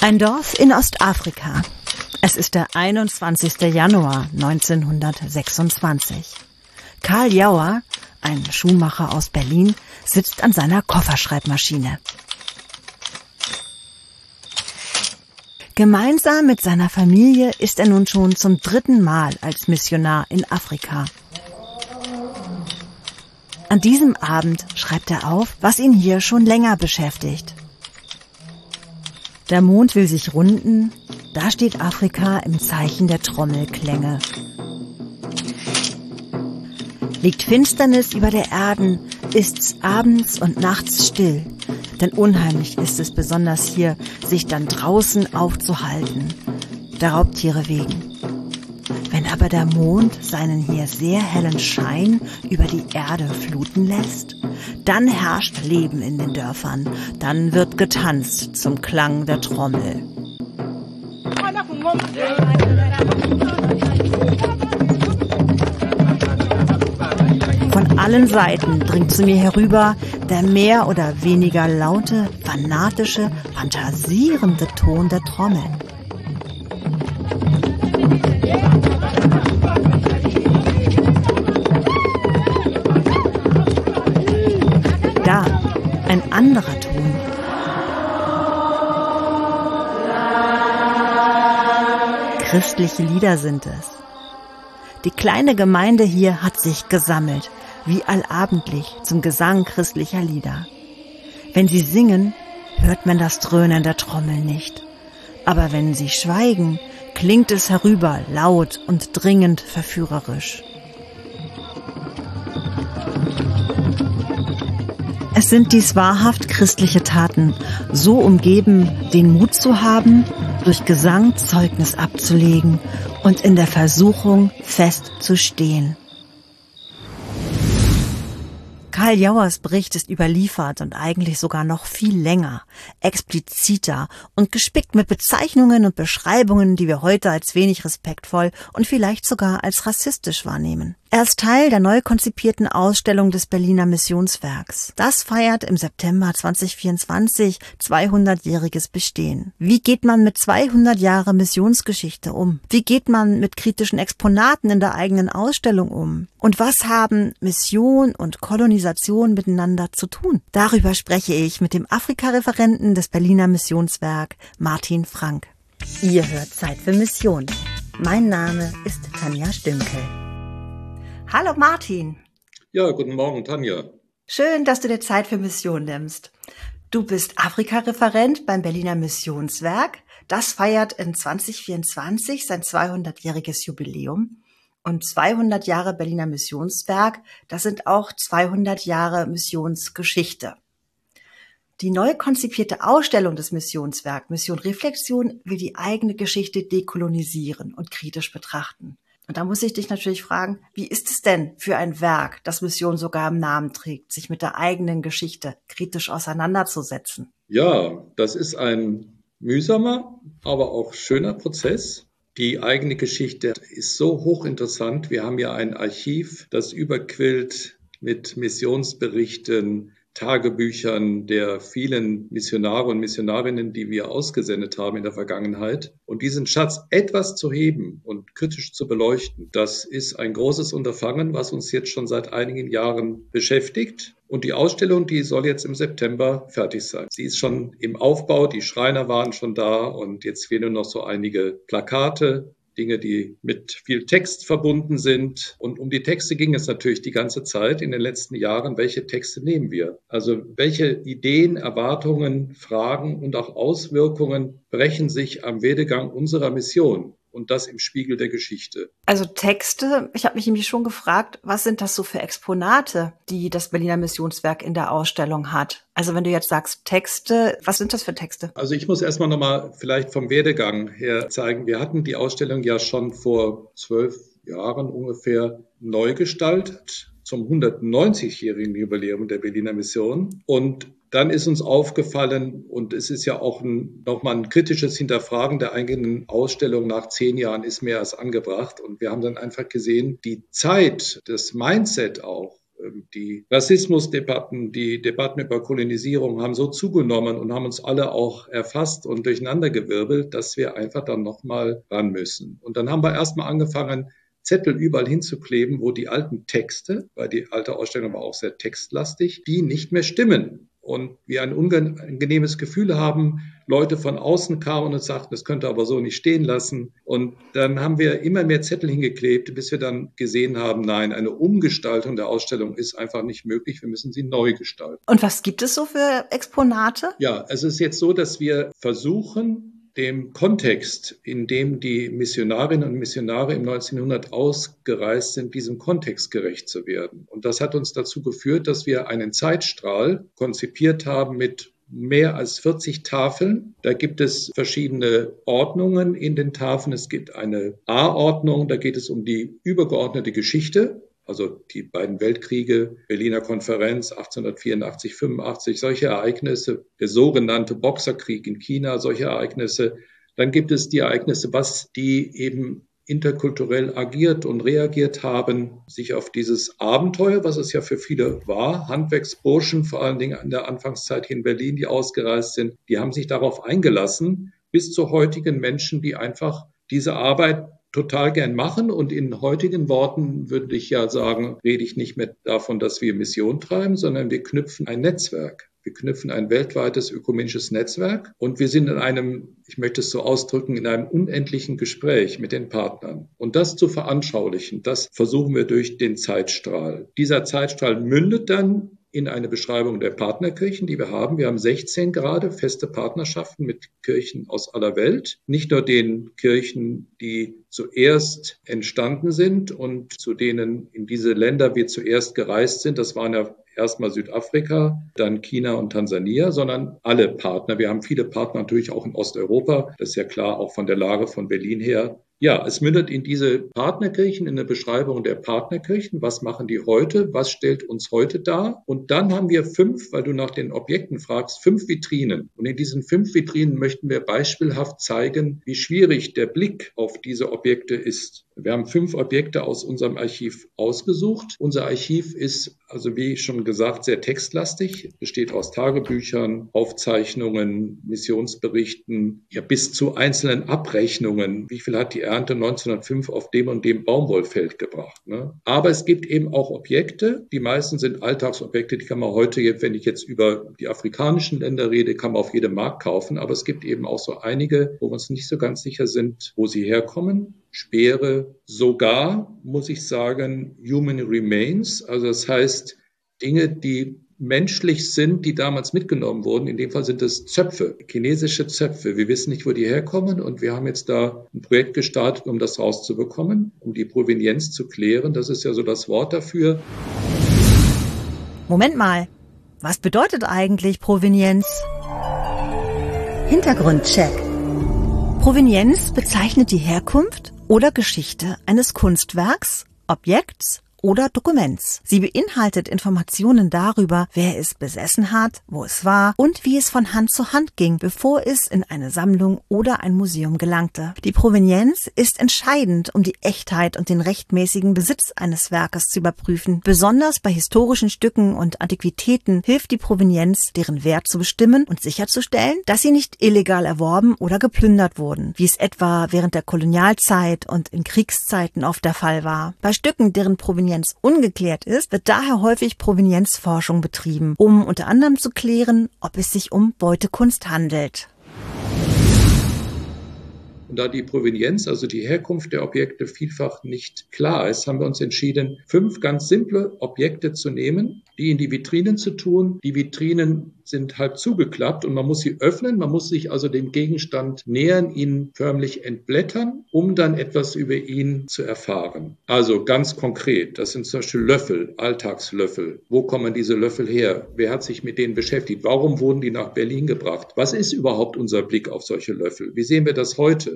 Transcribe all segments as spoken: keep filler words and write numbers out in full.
Ein Dorf in Ostafrika. Es ist der einundzwanzigste Januar neunzehnhundertsechsundzwanzig. Karl Jauer, ein Schuhmacher aus Berlin, sitzt an seiner Kofferschreibmaschine. Gemeinsam mit seiner Familie ist er nun schon zum dritten Mal als Missionar in Afrika. An diesem Abend schreibt er auf, was ihn hier schon länger beschäftigt. Der Mond will sich runden, da steht Afrika im Zeichen der Trommelklänge. Liegt Finsternis über der Erden, ist's abends und nachts still, denn unheimlich ist es besonders hier, sich dann draußen aufzuhalten, der Raubtiere wegen. Wenn aber der Mond seinen hier sehr hellen Schein über die Erde fluten lässt, dann herrscht Leben in den Dörfern, dann wird getanzt zum Klang der Trommel. Von allen Seiten dringt zu mir herüber der mehr oder weniger laute, fanatische, fantasierende Ton der Trommeln. Da, ein anderer Ton. Christliche Lieder sind es. Die kleine Gemeinde hier hat sich gesammelt, wie allabendlich zum Gesang christlicher Lieder. Wenn sie singen, hört man das Dröhnen der Trommel nicht. Aber wenn sie schweigen, klingt es herüber laut und dringend verführerisch. Es sind dies wahrhaft christliche Taten, so umgeben, den Mut zu haben, durch Gesang Zeugnis abzulegen und in der Versuchung fest zu stehen. Karl Jauers Bericht ist überliefert und eigentlich sogar noch viel länger, expliziter und gespickt mit Bezeichnungen und Beschreibungen, die wir heute als wenig respektvoll und vielleicht sogar als rassistisch wahrnehmen. Er ist Teil der neu konzipierten Ausstellung des Berliner Missionswerks. Das feiert im September zweitausendvierundzwanzig zweihundertjähriges Bestehen. Wie geht man mit zweihundert Jahre Missionsgeschichte um? Wie geht man mit kritischen Exponaten in der eigenen Ausstellung um? Und was haben Mission und Kolonisation miteinander zu tun? Darüber spreche ich mit dem Afrika-Referenten des Berliner Missionswerk, Martin Frank. Ihr hört Zeit für Mission. Mein Name ist Tanja Stünkel. Hallo Martin. Ja, guten Morgen Tanja. Schön, dass du dir Zeit für Mission nimmst. Du bist Afrika-Referent beim Berliner Missionswerk. Das feiert in zweitausendvierundzwanzig sein zweihundertjähriges Jubiläum. Und zweihundert Jahre Berliner Missionswerk, das sind auch zweihundert Jahre Missionsgeschichte. Die neu konzipierte Ausstellung des Missionswerks, Mission Reflexion, will die eigene Geschichte dekolonisieren und kritisch betrachten. Und da muss ich dich natürlich fragen, wie ist es denn für ein Werk, das Mission sogar im Namen trägt, sich mit der eigenen Geschichte kritisch auseinanderzusetzen? Ja, das ist ein mühsamer, aber auch schöner Prozess. Die eigene Geschichte ist so hochinteressant. Wir haben ja ein Archiv, das überquillt mit Missionsberichten, Tagebüchern der vielen Missionare und Missionarinnen, die wir ausgesendet haben in der Vergangenheit. Und diesen Schatz etwas zu heben und kritisch zu beleuchten, das ist ein großes Unterfangen, was uns jetzt schon seit einigen Jahren beschäftigt. Und die Ausstellung, die soll jetzt im September fertig sein. Sie ist schon im Aufbau, die Schreiner waren schon da und jetzt fehlen noch so einige Plakate, Dinge, die mit viel Text verbunden sind. Und um die Texte ging es natürlich die ganze Zeit in den letzten Jahren. Welche Texte nehmen wir? Also welche Ideen, Erwartungen, Fragen und auch Auswirkungen brechen sich am Werdegang unserer Mission? Und das im Spiegel der Geschichte. Also Texte, ich habe mich nämlich schon gefragt, was sind das so für Exponate, die das Berliner Missionswerk in der Ausstellung hat? Also wenn du jetzt sagst Texte, was sind das für Texte? Also ich muss erstmal nochmal vielleicht vom Werdegang her zeigen. Wir hatten die Ausstellung ja schon vor zwölf Jahren ungefähr neu gestaltet zum hundertneunzigjährigen Jubiläum der Berliner Mission. Und dann ist uns aufgefallen, und es ist ja auch ein, nochmal ein kritisches Hinterfragen der eigenen Ausstellung nach zehn Jahren ist mehr als angebracht. Und wir haben dann einfach gesehen, die Zeit, das Mindset auch, Die Rassismusdebatten, die Debatten über Kolonisierung haben so zugenommen und haben uns alle auch erfasst und durcheinandergewirbelt, dass wir einfach dann nochmal ran müssen. Und dann haben wir erstmal angefangen, Zettel überall hinzukleben, wo die alten Texte, weil die alte Ausstellung war auch sehr textlastig, die nicht mehr stimmen. Und wir ein unangenehmes Gefühl haben, Leute von außen kamen und sagten, das könnte aber so nicht stehen lassen. Und dann haben wir immer mehr Zettel hingeklebt, bis wir dann gesehen haben, nein, eine Umgestaltung der Ausstellung ist einfach nicht möglich. Wir müssen sie neu gestalten. Und was gibt es so für Exponate? Ja, es ist jetzt so, dass wir versuchen, dem Kontext, in dem die Missionarinnen und Missionare im neunzehnhundert ausgereist sind, diesem Kontext gerecht zu werden. Und das hat uns dazu geführt, dass wir einen Zeitstrahl konzipiert haben mit mehr als vierzig Tafeln. Da gibt es verschiedene Ordnungen in den Tafeln. Es gibt eine A-Ordnung, da geht es um die übergeordnete Geschichte. Also die beiden Weltkriege, Berliner Konferenz achtzehnhundertvierundachtzig, fünfundachtzig, solche Ereignisse, der sogenannte Boxerkrieg in China, solche Ereignisse. Dann gibt es die Ereignisse, was die eben interkulturell agiert und reagiert haben, sich auf dieses Abenteuer, was es ja für viele war, Handwerksburschen, vor allen Dingen in der Anfangszeit hier in Berlin, die ausgereist sind, die haben sich darauf eingelassen, bis zu heutigen Menschen, die einfach diese Arbeit total gern machen. Und in heutigen Worten würde ich ja sagen, rede ich nicht mehr davon, dass wir Mission treiben, sondern wir knüpfen ein Netzwerk. Wir knüpfen ein weltweites ökumenisches Netzwerk und wir sind in einem, ich möchte es so ausdrücken, in einem unendlichen Gespräch mit den Partnern. Und das zu veranschaulichen, das versuchen wir durch den Zeitstrahl. Dieser Zeitstrahl mündet dann in eine Beschreibung der Partnerkirchen, die wir haben. Wir haben sechzehn gerade feste Partnerschaften mit Kirchen aus aller Welt. Nicht nur den Kirchen, die zuerst entstanden sind und zu denen in diese Länder wir zuerst gereist sind. Das waren ja erstmal Südafrika, dann China und Tansania, sondern alle Partner. Wir haben viele Partner natürlich auch in Osteuropa. Das ist ja klar, auch von der Lage von Berlin her. Ja, es mündet in diese Partnerkirchen, in eine Beschreibung der Partnerkirchen. Was machen die heute? Was stellt uns heute dar? Und dann haben wir fünf, weil du nach den Objekten fragst, fünf Vitrinen. Und in diesen fünf Vitrinen möchten wir beispielhaft zeigen, wie schwierig der Blick auf diese Objekte ist. Wir haben fünf Objekte aus unserem Archiv ausgesucht. Unser Archiv ist, also wie schon gesagt, sehr textlastig, besteht aus Tagebüchern, Aufzeichnungen, Missionsberichten, ja bis zu einzelnen Abrechnungen. Wie viel hat die Ernte neunzehnhundertfünf auf dem und dem Baumwollfeld gebracht, ne? Aber es gibt eben auch Objekte, die meisten sind Alltagsobjekte, die kann man heute, wenn ich jetzt über die afrikanischen Länder rede, kann man auf jedem Markt kaufen. Aber es gibt eben auch so einige, wo wir uns nicht so ganz sicher sind, wo sie herkommen. Speere, sogar, muss ich sagen, Human Remains, also das heißt Dinge, die menschlich sind, die damals mitgenommen wurden. In dem Fall sind es Zöpfe, chinesische Zöpfe. Wir wissen nicht, wo die herkommen und wir haben jetzt da ein Projekt gestartet, um das rauszubekommen, um die Provenienz zu klären. Das ist ja so das Wort dafür. Moment mal, was bedeutet eigentlich Provenienz? Hintergrundcheck. Provenienz bezeichnet die Herkunft oder Geschichte eines Kunstwerks, Objekts oder Dokuments. Sie beinhaltet Informationen darüber, wer es besessen hat, wo es war und wie es von Hand zu Hand ging, bevor es in eine Sammlung oder ein Museum gelangte. Die Provenienz ist entscheidend, um die Echtheit und den rechtmäßigen Besitz eines Werkes zu überprüfen. Besonders bei historischen Stücken und Antiquitäten hilft die Provenienz, deren Wert zu bestimmen und sicherzustellen, dass sie nicht illegal erworben oder geplündert wurden, wie es etwa während der Kolonialzeit und in Kriegszeiten oft der Fall war. Bei Stücken, deren Provenienz ungeklärt ist, wird daher häufig Provenienzforschung betrieben, um unter anderem zu klären, ob es sich um Beutekunst handelt. Und da die Provenienz, also die Herkunft der Objekte, vielfach nicht klar ist, haben wir uns entschieden, fünf ganz simple Objekte zu nehmen, die in die Vitrinen zu tun. Die Vitrinen sind halb zugeklappt und man muss sie öffnen. Man muss sich also dem Gegenstand nähern, ihn förmlich entblättern, um dann etwas über ihn zu erfahren. Also ganz konkret, das sind zum Beispiel Löffel, Alltagslöffel. Wo kommen diese Löffel her? Wer hat sich mit denen beschäftigt? Warum wurden die nach Berlin gebracht? Was ist überhaupt unser Blick auf solche Löffel? Wie sehen wir das heute?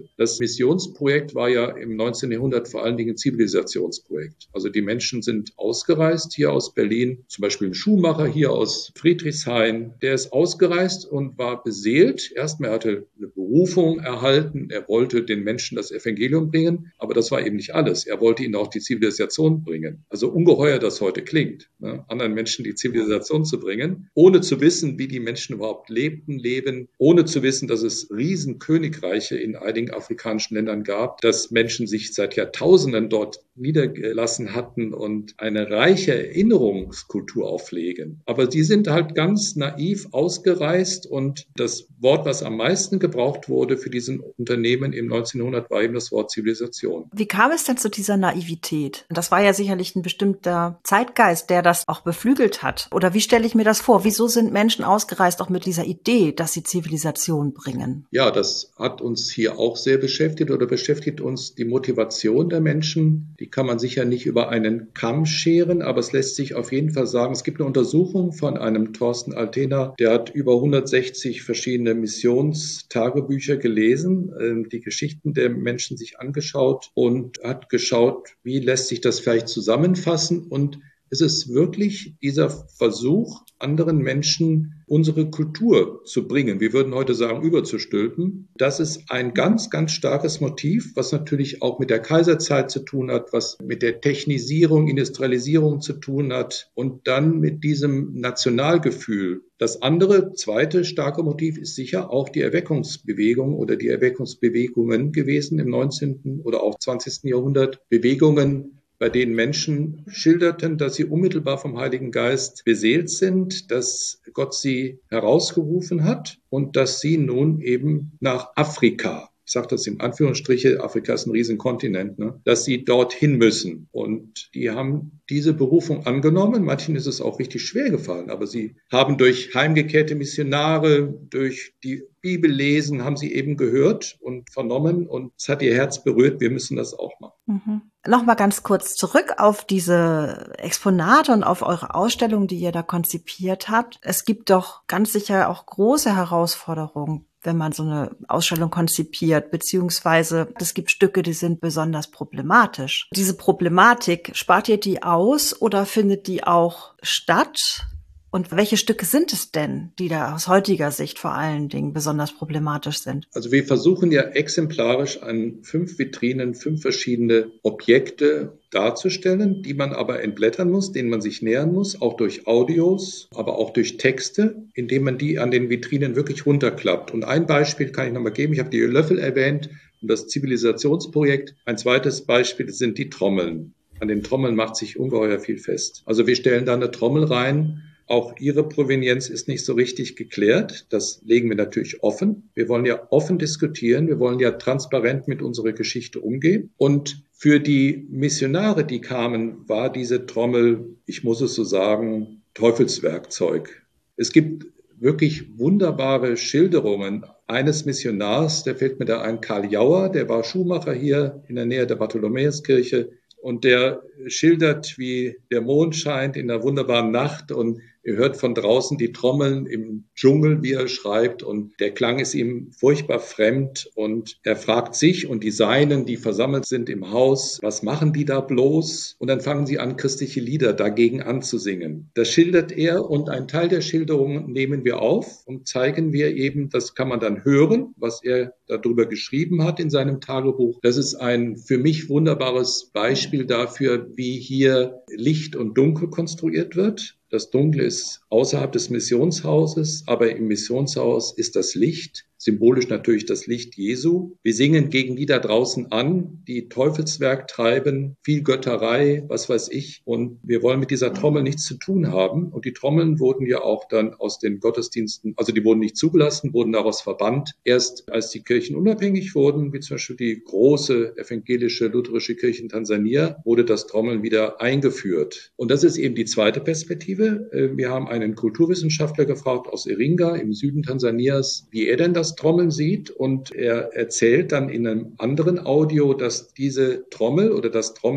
Das Missionsprojekt war ja im neunzehnten Jahrhundert vor allen Dingen ein Zivilisationsprojekt. Also die Menschen sind ausgereist hier aus Berlin, zum Beispiel ein Schuhmacher hier aus Friedrichshain, der ist ausgereist und war beseelt. Erstmal hatte er eine Berufung erhalten, er wollte den Menschen das Evangelium bringen, aber das war eben nicht alles. Er wollte ihnen auch die Zivilisation bringen. Also ungeheuer das heute klingt, ne? Anderen Menschen die Zivilisation zu bringen, ohne zu wissen, wie die Menschen überhaupt lebten, leben, ohne zu wissen, dass es Riesenkönigreiche in einigen afrikanischen Ländern gab, dass Menschen sich seit Jahrtausenden dort niedergelassen hatten und eine reiche Erinnerungskultur auflegen. Aber die sind halt ganz naiv ausgereist und das Wort, was am meisten gebraucht wurde für diesen Unternehmen im neunzehnten Jahrhundert, war eben das Wort Zivilisation. Wie kam es denn zu dieser Naivität? Das war ja sicherlich ein bestimmter Zeitgeist, der das auch beflügelt hat. Oder wie stelle ich mir das vor? Wieso sind Menschen ausgereist auch mit dieser Idee, dass sie Zivilisation bringen? Ja, das hat uns hier auch sehr beschäftigt oder beschäftigt uns die Motivation der Menschen. Die kann man sicher nicht über einen Kamm scheren, aber es lässt sich auf jeden Fall sagen, es gibt eine Untersuchung von einem Thorsten Altena, der hat über hundertsechzig verschiedene Missionstagebücher gelesen, die Geschichten der Menschen sich angeschaut und hat geschaut, wie lässt sich das vielleicht zusammenfassen. Und es ist wirklich dieser Versuch, anderen Menschen unsere Kultur zu bringen. Wir würden heute sagen, überzustülpen. Das ist ein ganz, ganz starkes Motiv, was natürlich auch mit der Kaiserzeit zu tun hat, was mit der Technisierung, Industrialisierung zu tun hat und dann mit diesem Nationalgefühl. Das andere, zweite starke Motiv ist sicher auch die Erweckungsbewegung oder die Erweckungsbewegungen gewesen im neunzehnten oder auch zwanzigsten Jahrhundert. Bewegungen, bei denen Menschen schilderten, dass sie unmittelbar vom Heiligen Geist beseelt sind, dass Gott sie herausgerufen hat und dass sie nun eben nach Afrika, ich sage das in Anführungsstriche, Afrika ist ein Riesenkontinent, ne, dass sie dorthin müssen. Und die haben diese Berufung angenommen. Manchen ist es auch richtig schwer gefallen, aber sie haben durch heimgekehrte Missionare, durch die Bibellesen, haben sie eben gehört und vernommen und es hat ihr Herz berührt, wir müssen das auch machen. Mhm. Nochmal ganz kurz zurück auf diese Exponate und auf eure Ausstellung, die ihr da konzipiert habt. Es gibt doch ganz sicher auch große Herausforderungen, wenn man so eine Ausstellung konzipiert, beziehungsweise es gibt Stücke, die sind besonders problematisch. Diese Problematik, spart ihr die aus oder findet die auch statt? Und welche Stücke sind es denn, die da aus heutiger Sicht vor allen Dingen besonders problematisch sind? Also wir versuchen ja exemplarisch an fünf Vitrinen fünf verschiedene Objekte darzustellen, die man aber entblättern muss, denen man sich nähern muss, auch durch Audios, aber auch durch Texte, indem man die an den Vitrinen wirklich runterklappt. Und ein Beispiel kann ich nochmal geben. Ich habe die Löffel erwähnt und das Zivilisationsprojekt. Ein zweites Beispiel sind die Trommeln. An den Trommeln macht sich ungeheuer viel fest. Also wir stellen da eine Trommel rein. Auch ihre Provenienz ist nicht so richtig geklärt. Das legen wir natürlich offen. Wir wollen ja offen diskutieren. Wir wollen ja transparent mit unserer Geschichte umgehen. Und für die Missionare, die kamen, war diese Trommel, ich muss es so sagen, Teufelswerkzeug. Es gibt wirklich wunderbare Schilderungen eines Missionars, der fällt mir da ein, Karl Jauer, der war Schuhmacher hier in der Nähe der Bartholomäuskirche. Und der schildert, wie der Mond scheint in einer wunderbaren Nacht und ihr hört von draußen die Trommeln im Dschungel, wie er schreibt, und der Klang ist ihm furchtbar fremd und er fragt sich und die Seinen, die versammelt sind im Haus, was machen die da bloß? Und dann fangen sie an, christliche Lieder dagegen anzusingen. Das schildert er und ein Teil der Schilderung nehmen wir auf und zeigen wir eben, das kann man dann hören, was er darüber geschrieben hat in seinem Tagebuch. Das ist ein für mich wunderbares Beispiel dafür, wie hier Licht und Dunkel konstruiert wird. Das Dunkle ist außerhalb des Missionshauses, aber im Missionshaus ist das Licht, symbolisch natürlich das Licht Jesu. Wir singen gegen die da draußen an, die Teufelswerk treiben, viel Götterei, was weiß ich. Und wir wollen mit dieser Trommel nichts zu tun haben. Und die Trommeln wurden ja auch dann aus den Gottesdiensten, also die wurden nicht zugelassen, wurden daraus verbannt. Erst als die Kirchen unabhängig wurden, wie zum Beispiel die große evangelische lutherische Kirche in Tansania, wurde das Trommeln wieder eingeführt. Und das ist eben die zweite Perspektive. Wir haben einen Kulturwissenschaftler gefragt aus Iringa im Süden Tansanias, wie er denn das Trommeln sieht. Und er erzählt dann in einem anderen Audio, dass diese Trommel oder das Trommeln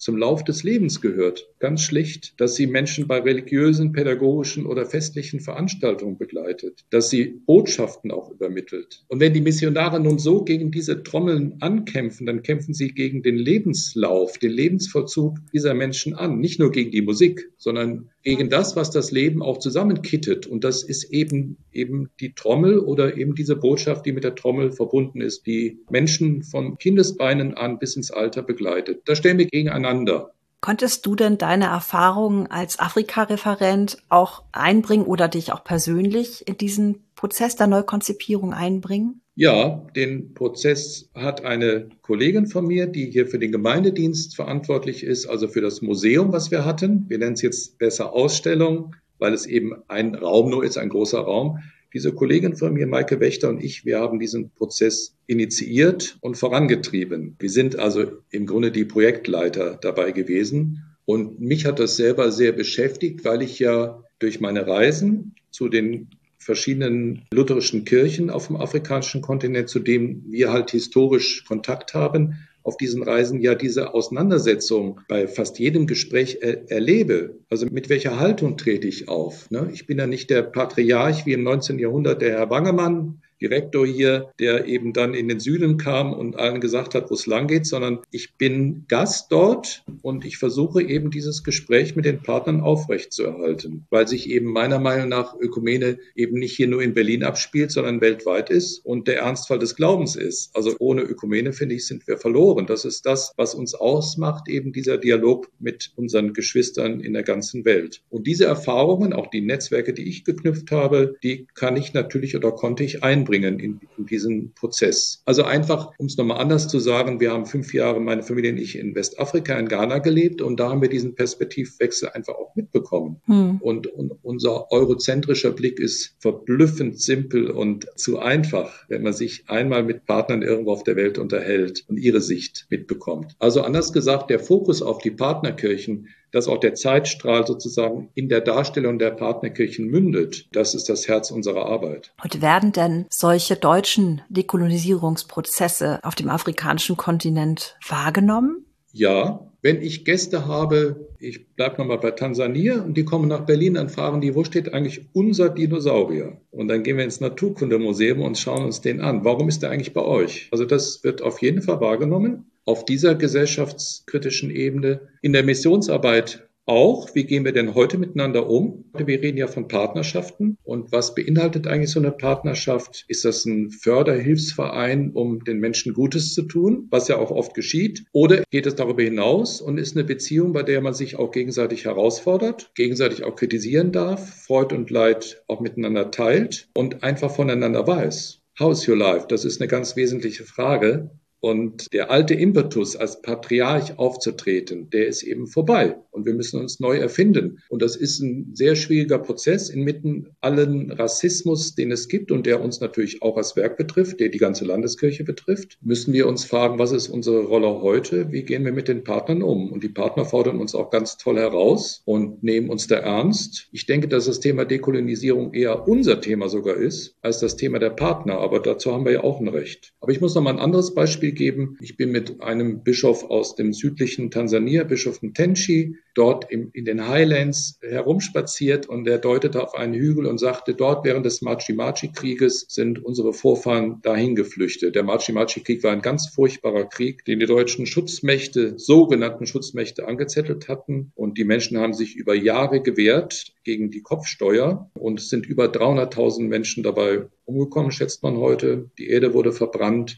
zum Lauf des Lebens gehört. Ganz schlicht, dass sie Menschen bei religiösen, pädagogischen oder festlichen Veranstaltungen begleitet, dass sie Botschaften auch übermittelt. Und wenn die Missionare nun so gegen diese Trommeln ankämpfen, dann kämpfen sie gegen den Lebenslauf, den Lebensvollzug dieser Menschen an. Nicht nur gegen die Musik, sondern gegen das, was das Leben auch zusammenkittet. Und das ist eben, eben die Trommel oder eben diese Botschaft, die mit der Trommel verbunden ist, die Menschen von Kindesbeinen an bis ins Alter begleitet. Da stellen wir gegeneinander. Konntest du denn deine Erfahrungen als Afrika-Referent auch einbringen oder dich auch persönlich in diesen Prozess der Neukonzipierung einbringen? Ja, den Prozess hat eine Kollegin von mir, die hier für den Gemeindedienst verantwortlich ist, also für das Museum, was wir hatten. Wir nennen es jetzt besser Ausstellung, weil es eben ein Raum nur ist, ein großer Raum. Diese Kollegin von mir, Maike Wächter, und ich, wir haben diesen Prozess initiiert und vorangetrieben. Wir sind also im Grunde die Projektleiter dabei gewesen. Und mich hat das selber sehr beschäftigt, weil ich ja durch meine Reisen zu den verschiedenen lutherischen Kirchen auf dem afrikanischen Kontinent, zu denen wir halt historisch Kontakt haben, auf diesen Reisen ja diese Auseinandersetzung bei fast jedem Gespräch er- erlebe. Also mit welcher Haltung trete ich auf? Ne? Ich bin ja nicht der Patriarch wie im neunzehnten Jahrhundert, der Herr Wangemann, Direktor hier, der eben dann in den Süden kam und allen gesagt hat, wo es lang geht, sondern ich bin Gast dort und ich versuche eben dieses Gespräch mit den Partnern aufrechtzuerhalten, weil sich eben meiner Meinung nach Ökumene eben nicht hier nur in Berlin abspielt, sondern weltweit ist und der Ernstfall des Glaubens ist. Also ohne Ökumene, finde ich, sind wir verloren. Das ist das, was uns ausmacht, eben dieser Dialog mit unseren Geschwistern in der ganzen Welt. Und diese Erfahrungen, auch die Netzwerke, die ich geknüpft habe, die kann ich natürlich oder konnte ich einbringen in, in diesen Prozess. Also einfach, um es nochmal anders zu sagen, wir haben fünf Jahre, meine Familie und ich, in Westafrika, in Ghana gelebt und da haben wir diesen Perspektivwechsel einfach auch mitbekommen. Hm. Und, und unser eurozentrischer Blick ist verblüffend simpel und zu einfach, wenn man sich einmal mit Partnern irgendwo auf der Welt unterhält und ihre Sicht mitbekommt. Also anders gesagt, der Fokus auf die Partnerkirchen, dass auch der Zeitstrahl sozusagen in der Darstellung der Partnerkirchen mündet, das ist das Herz unserer Arbeit. Und werden denn solche deutschen Dekolonisierungsprozesse auf dem afrikanischen Kontinent wahrgenommen? Ja, wenn ich Gäste habe, ich bleibe nochmal bei Tansania und die kommen nach Berlin, dann fragen die, wo steht eigentlich unser Dinosaurier? Und dann gehen wir ins Naturkundemuseum und schauen uns den an. Warum ist der eigentlich bei euch? Also das wird auf jeden Fall wahrgenommen. Auf dieser gesellschaftskritischen Ebene, in der Missionsarbeit auch. Wie gehen wir denn heute miteinander um? Wir reden ja von Partnerschaften. Und was beinhaltet eigentlich so eine Partnerschaft? Ist das ein Förderhilfsverein, um den Menschen Gutes zu tun, was ja auch oft geschieht? Oder geht es darüber hinaus und ist eine Beziehung, bei der man sich auch gegenseitig herausfordert, gegenseitig auch kritisieren darf, Freud und Leid auch miteinander teilt und einfach voneinander weiß? How's your life? Das ist eine ganz wesentliche Frage. Und der alte Impetus, als Patriarch aufzutreten, der ist eben vorbei. Und wir müssen uns neu erfinden. Und das ist ein sehr schwieriger Prozess inmitten allen Rassismus, den es gibt und der uns natürlich auch als Werk betrifft, der die ganze Landeskirche betrifft. Müssen wir uns fragen, was ist unsere Rolle heute? Wie gehen wir mit den Partnern um? Und die Partner fordern uns auch ganz toll heraus und nehmen uns da ernst. Ich denke, dass das Thema Dekolonisierung eher unser Thema sogar ist, als das Thema der Partner. Aber dazu haben wir ja auch ein Recht. Aber ich muss noch mal ein anderes Beispiel geben. Ich bin mit einem Bischof aus dem südlichen Tansania, Bischof Mtenshi, dort im, in den Highlands herumspaziert und er deutete auf einen Hügel und sagte, dort während des Machi-Machi-Krieges sind unsere Vorfahren dahin geflüchtet. Der Machi-Machi-Krieg war ein ganz furchtbarer Krieg, den die deutschen Schutzmächte, sogenannten Schutzmächte, angezettelt hatten und die Menschen haben sich über Jahre gewehrt gegen die Kopfsteuer und es sind über dreihunderttausend Menschen dabei umgekommen, schätzt man heute. Die Erde wurde verbrannt.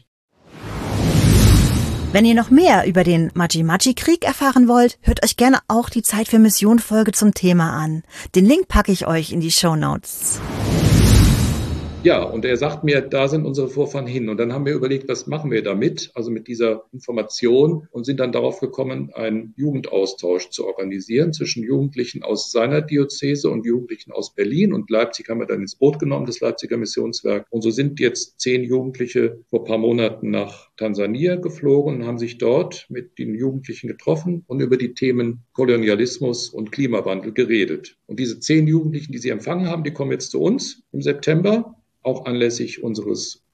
Wenn ihr noch mehr über den Machi-Machi-Krieg erfahren wollt, hört euch gerne auch die Zeit für Mission-Folge zum Thema an. Den Link packe ich euch in die Shownotes. Ja, und er sagt mir, da sind unsere Vorfahren hin. Und dann haben wir überlegt, was machen wir damit, also mit dieser Information und sind dann darauf gekommen, einen Jugendaustausch zu organisieren zwischen Jugendlichen aus seiner Diözese und Jugendlichen aus Berlin. Und Leipzig haben wir dann ins Boot genommen, das Leipziger Missionswerk. Und so sind jetzt zehn Jugendliche vor ein paar Monaten nach Tansania geflogen und haben sich dort mit den Jugendlichen getroffen und über die Themen Kolonialismus und Klimawandel geredet. Und diese zehn Jugendlichen, die sie empfangen haben, die kommen jetzt zu uns im September, auch anlässlich unseres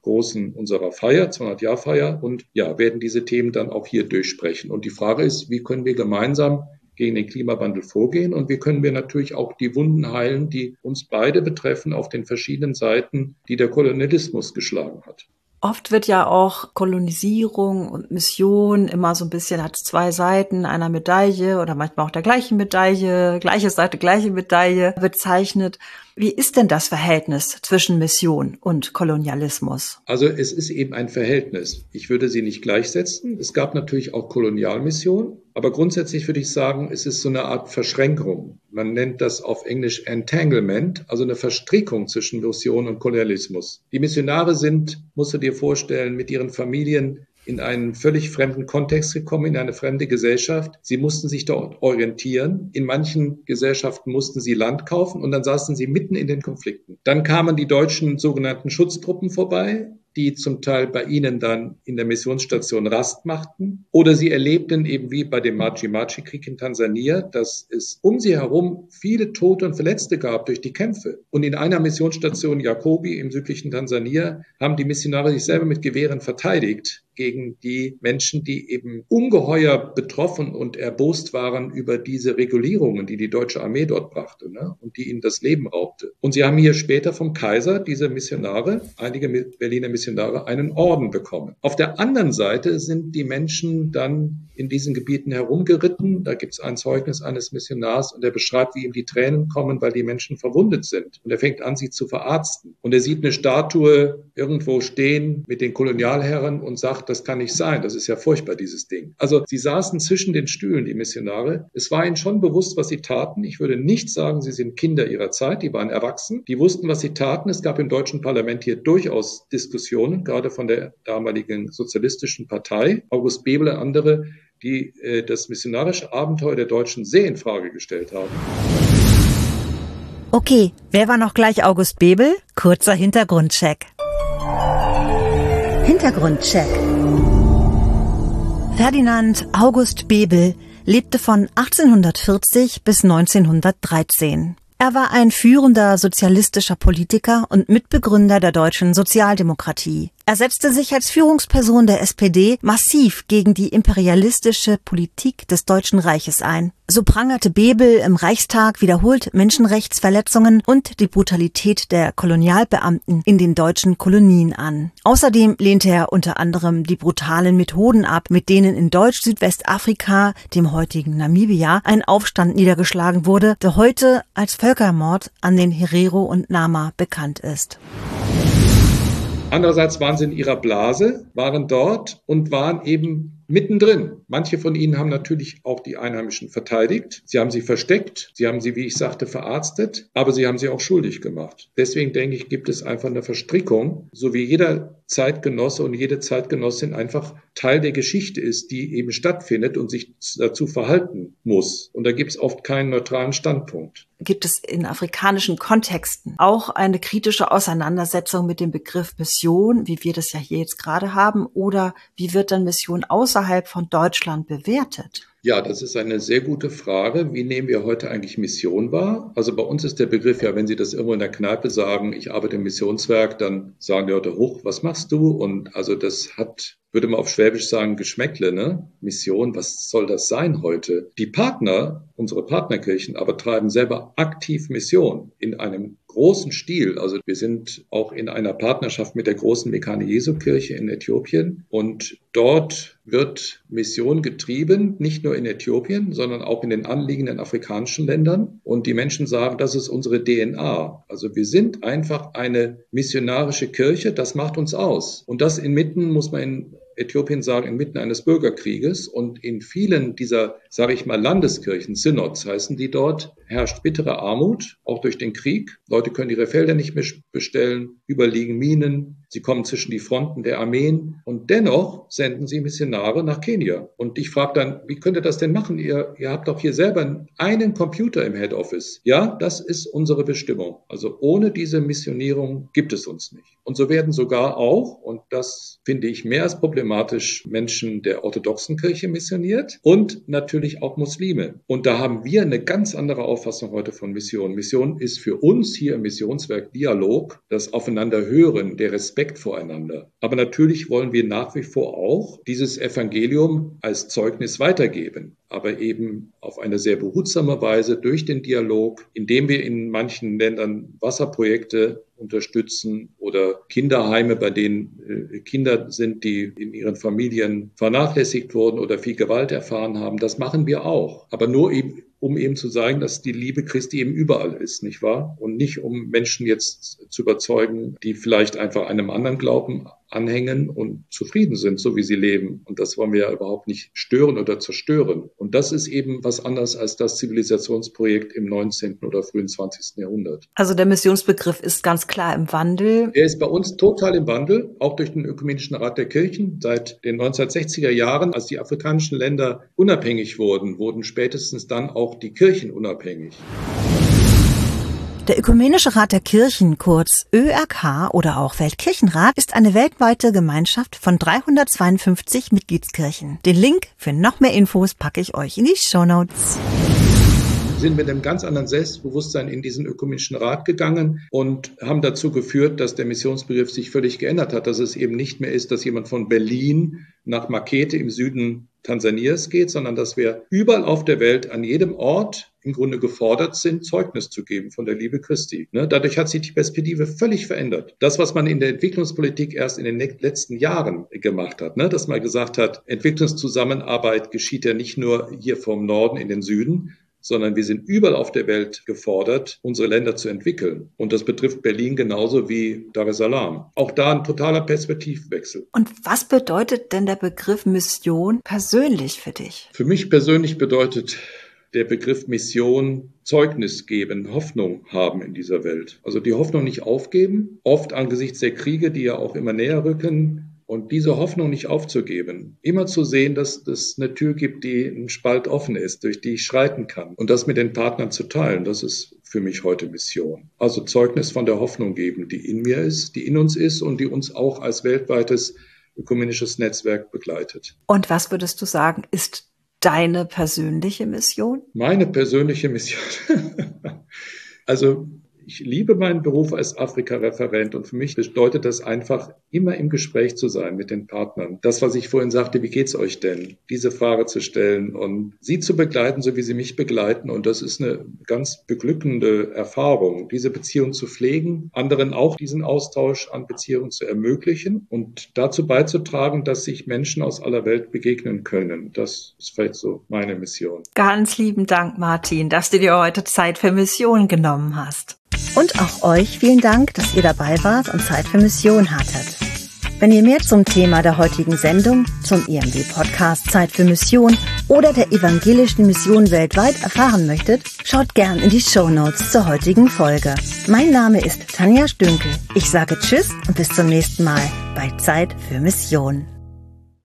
großen unserer Feier, zweihundert-Jahr-Feier, und ja, werden diese Themen dann auch hier durchsprechen. Und die Frage ist, wie können wir gemeinsam gegen den Klimawandel vorgehen und wie können wir natürlich auch die Wunden heilen, die uns beide betreffen auf den verschiedenen Seiten, die der Kolonialismus geschlagen hat. Oft wird ja auch Kolonisierung und Mission immer so ein bisschen, hat zwei Seiten einer Medaille oder manchmal auch der gleichen Medaille, gleiche Seite, gleiche Medaille bezeichnet. Wie ist denn das Verhältnis zwischen Mission und Kolonialismus? Also es ist eben ein Verhältnis. Ich würde sie nicht gleichsetzen. Es gab natürlich auch Kolonialmissionen, aber grundsätzlich würde ich sagen, es ist so eine Art Verschränkung. Man nennt das auf Englisch Entanglement, also eine Verstrickung zwischen Mission und Kolonialismus. Die Missionare sind, musst du dir vorstellen, mit ihren Familien in einen völlig fremden Kontext gekommen, in eine fremde Gesellschaft. Sie mussten sich dort orientieren. In manchen Gesellschaften mussten sie Land kaufen und dann saßen sie mitten in den Konflikten. Dann kamen die deutschen sogenannten Schutztruppen vorbei, die zum Teil bei ihnen dann in der Missionsstation Rast machten. Oder sie erlebten eben wie bei dem Maji-Maji-Krieg in Tansania, dass es um sie herum viele Tote und Verletzte gab durch die Kämpfe. Und in einer Missionsstation Jacobi im südlichen Tansania haben die Missionare sich selber mit Gewehren verteidigt gegen die Menschen, die eben ungeheuer betroffen und erbost waren über diese Regulierungen, die die deutsche Armee dort brachte, ne? Und die ihnen das Leben raubte. Und sie haben hier später vom Kaiser, diese Missionare, einige Berliner Missionare, einen Orden bekommen. Auf der anderen Seite sind die Menschen dann in diesen Gebieten herumgeritten. Da gibt es ein Zeugnis eines Missionars und er beschreibt, wie ihm die Tränen kommen, weil die Menschen verwundet sind. Und er fängt an, sie zu verarzten. Und er sieht eine Statue irgendwo stehen mit den Kolonialherren und sagt, das kann nicht sein, das ist ja furchtbar, dieses Ding. Also sie saßen zwischen den Stühlen, die Missionare. Es war ihnen schon bewusst, was sie taten. Ich würde nicht sagen, sie sind Kinder ihrer Zeit, die waren erwachsen. Die wussten, was sie taten. Es gab im deutschen Parlament hier durchaus Diskussionen, gerade von der damaligen sozialistischen Partei. August Bebel und andere, die äh, das missionarische Abenteuer der Deutschen sehr in Frage gestellt haben. Okay, wer war noch gleich August Bebel? Kurzer Hintergrundcheck. Hintergrundcheck. Ferdinand August Bebel lebte von achtzehnhundertvierzig bis neunzehnhundertdreizehn. Er war ein führender sozialistischer Politiker und Mitbegründer der deutschen Sozialdemokratie. Er setzte sich als Führungsperson der S P D massiv gegen die imperialistische Politik des Deutschen Reiches ein. So prangerte Bebel im Reichstag wiederholt Menschenrechtsverletzungen und die Brutalität der Kolonialbeamten in den deutschen Kolonien an. Außerdem lehnte er unter anderem die brutalen Methoden ab, mit denen in Deutsch-Südwestafrika, dem heutigen Namibia, ein Aufstand niedergeschlagen wurde, der heute als Völkermord an den Herero und Nama bekannt ist. Andererseits waren sie in ihrer Blase, waren dort und waren eben mittendrin. Manche von ihnen haben natürlich auch die Einheimischen verteidigt. Sie haben sie versteckt. Sie haben sie, wie ich sagte, verarztet. Aber sie haben sie auch schuldig gemacht. Deswegen denke ich, gibt es einfach eine Verstrickung, so wie jeder Zeitgenosse und jede Zeitgenossin einfach Teil der Geschichte ist, die eben stattfindet und sich dazu verhalten muss. Und da gibt es oft keinen neutralen Standpunkt. Gibt es in afrikanischen Kontexten auch eine kritische Auseinandersetzung mit dem Begriff Mission, wie wir das ja hier jetzt gerade haben? Oder wie wird dann Mission außerhalb von Deutschland bewertet? Ja, das ist eine sehr gute Frage. Wie nehmen wir heute eigentlich Mission wahr? Also bei uns ist der Begriff ja, wenn Sie das irgendwo in der Kneipe sagen, ich arbeite im Missionswerk, dann sagen die Leute, hoch, was machst du? Und also das hat, würde man auf Schwäbisch sagen, Geschmäckle, ne? Mission, was soll das sein heute? Die Partner, unsere Partnerkirchen, aber treiben selber aktiv Mission in einem großen Stil. Also wir sind auch in einer Partnerschaft mit der großen Mekane Jesu Kirche in Äthiopien und dort wird Mission getrieben, nicht nur in Äthiopien, sondern auch in den anliegenden afrikanischen Ländern. Und die Menschen sagen, das ist unsere D N A. Also wir sind einfach eine missionarische Kirche, das macht uns aus. Und das inmitten, muss man in Äthiopien sagen, inmitten eines Bürgerkrieges. Und in vielen dieser, sage ich mal, Landeskirchen, Synods heißen die dort, herrscht bittere Armut, auch durch den Krieg. Leute können ihre Felder nicht mehr bestellen, überliegen Minen. Sie kommen zwischen die Fronten der Armeen und dennoch senden sie Missionare nach Kenia. Und ich frage dann, wie könnt ihr das denn machen? Ihr, ihr habt doch hier selber einen Computer im Head Office. Ja, das ist unsere Bestimmung. Also ohne diese Missionierung gibt es uns nicht. Und so werden sogar auch, und das finde ich mehr als problematisch, problematisch Menschen der orthodoxen Kirche missioniert und natürlich auch Muslime. Und da haben wir eine ganz andere Auffassung heute von Mission. Mission ist für uns hier im Missionswerk Dialog, das Aufeinanderhören, der Respekt voreinander. Aber natürlich wollen wir nach wie vor auch dieses Evangelium als Zeugnis weitergeben, aber eben auf eine sehr behutsame Weise durch den Dialog, indem wir in manchen Ländern Wasserprojekte unterstützen oder Kinderheime, bei denen äh, Kinder sind, die in ihren Familien vernachlässigt wurden oder viel Gewalt erfahren haben. Das machen wir auch, aber nur eben, um eben zu sagen, dass die Liebe Christi eben überall ist, nicht wahr? Und nicht, um Menschen jetzt zu überzeugen, die vielleicht einfach einem anderen Glauben anhängen und zufrieden sind, so wie sie leben. Und das wollen wir ja überhaupt nicht stören oder zerstören. Und das ist eben was anderes als das Zivilisationsprojekt im neunzehnten oder frühen zwanzigsten Jahrhundert. Also der Missionsbegriff ist ganz klar im Wandel. Er ist bei uns total im Wandel, auch durch den Ökumenischen Rat der Kirchen. Seit den neunzehnhundertsechziger Jahren, als die afrikanischen Länder unabhängig wurden, wurden spätestens dann auch die Kirchen unabhängig. Der Ökumenische Rat der Kirchen, kurz Ö R K oder auch Weltkirchenrat, ist eine weltweite Gemeinschaft von dreihundertzweiundfünfzig Mitgliedskirchen. Den Link für noch mehr Infos packe ich euch in die Shownotes. Wir sind mit einem ganz anderen Selbstbewusstsein in diesen Ökumenischen Rat gegangen und haben dazu geführt, dass der Missionsbegriff sich völlig geändert hat, dass es eben nicht mehr ist, dass jemand von Berlin nach Makete im Süden Tansanias geht, sondern dass wir überall auf der Welt an jedem Ort im Grunde gefordert sind, Zeugnis zu geben von der Liebe Christi. Dadurch hat sich die Perspektive völlig verändert. Das, was man in der Entwicklungspolitik erst in den letzten Jahren gemacht hat, dass man gesagt hat, Entwicklungszusammenarbeit geschieht ja nicht nur hier vom Norden in den Süden, sondern wir sind überall auf der Welt gefordert, unsere Länder zu entwickeln. Und das betrifft Berlin genauso wie Dar es Salaam. Auch da ein totaler Perspektivwechsel. Und was bedeutet denn der Begriff Mission persönlich für dich? Für mich persönlich bedeutet der Begriff Mission Zeugnis geben, Hoffnung haben in dieser Welt. Also die Hoffnung nicht aufgeben, oft angesichts der Kriege, die ja auch immer näher rücken, und diese Hoffnung nicht aufzugeben, immer zu sehen, dass es eine Tür gibt, die ein Spalt offen ist, durch die ich schreiten kann. Und das mit den Partnern zu teilen, das ist für mich heute Mission. Also Zeugnis von der Hoffnung geben, die in mir ist, die in uns ist und die uns auch als weltweites ökumenisches Netzwerk begleitet. Und was würdest du sagen, ist deine persönliche Mission? Meine persönliche Mission? Also ich liebe meinen Beruf als Afrika-Referent und für mich bedeutet das einfach, immer im Gespräch zu sein mit den Partnern. Das, was ich vorhin sagte, wie geht's euch denn? Diese Frage zu stellen und sie zu begleiten, so wie sie mich begleiten. Und das ist eine ganz beglückende Erfahrung, diese Beziehung zu pflegen, anderen auch diesen Austausch an Beziehungen zu ermöglichen und dazu beizutragen, dass sich Menschen aus aller Welt begegnen können. Das ist vielleicht so meine Mission. Ganz lieben Dank, Martin, dass du dir heute Zeit für Mission genommen hast. Und auch euch vielen Dank, dass ihr dabei wart und Zeit für Mission hattet. Wenn ihr mehr zum Thema der heutigen Sendung, zum E M W-Podcast Zeit für Mission oder der evangelischen Mission weltweit erfahren möchtet, schaut gern in die Shownotes zur heutigen Folge. Mein Name ist Tanja Stünkel. Ich sage Tschüss und bis zum nächsten Mal bei Zeit für Mission.